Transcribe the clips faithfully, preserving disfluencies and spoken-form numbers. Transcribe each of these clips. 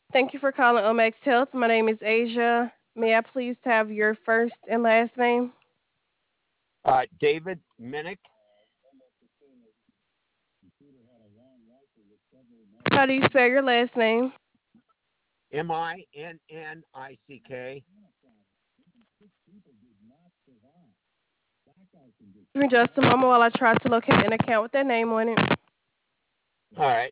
Thank you for calling Omex Health. My name is Asia. May I please have your first and last name? Uh, David Minnick, How do you spell your last name? M I N N I C K. Give me just a moment while I try to locate an account with that name on it. All right.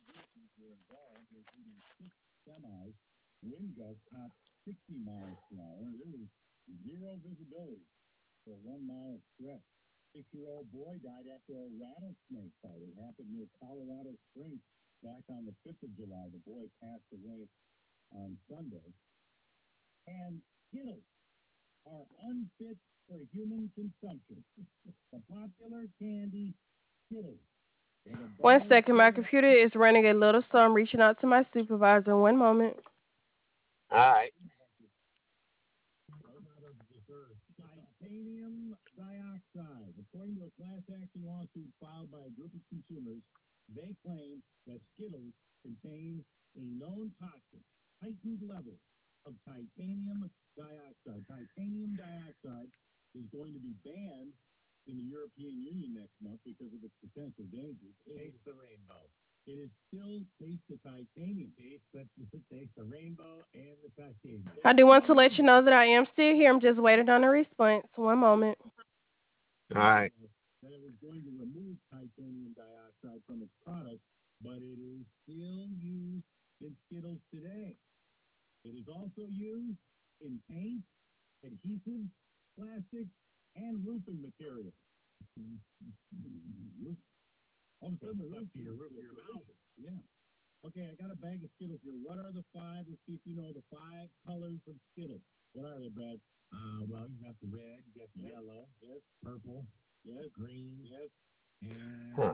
One second, my computer is running a little, so I'm reaching out to my supervisor. One moment. All right. I do want to let you know that I am still here. I'm just waiting on a response. One moment. All right. Huh.